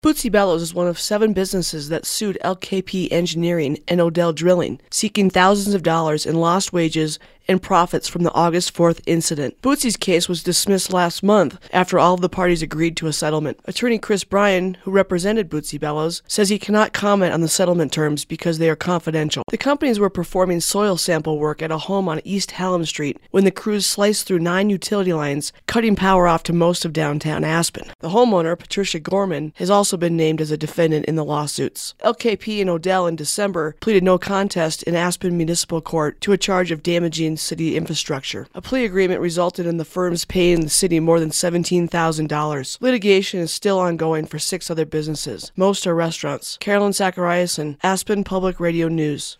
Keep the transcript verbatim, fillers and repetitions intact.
Bootsy Bellows is one of seven businesses that sued L K P Engineering and Odell Drilling, seeking thousands of dollars in lost wages and profits from the August fourth incident. Bootsy's case was dismissed last month after all of the parties agreed to a settlement. Attorney Chris Bryan, who represented Bootsy Bellows, says he cannot comment on the settlement terms because they are confidential. The companies were performing soil sample work at a home on East Hallam Street when the crews sliced through nine utility lines, cutting power off to most of downtown Aspen. The homeowner, Patricia Gorman, has also been named as a defendant in the lawsuits. L K P and Odell in December pleaded no contest in Aspen Municipal Court to a charge of damaging city infrastructure. A plea agreement resulted in the firms paying the city more than seventeen thousand dollars. Litigation is still ongoing for six other businesses. Most are restaurants. Carolyn Zachariason, Aspen Public Radio News.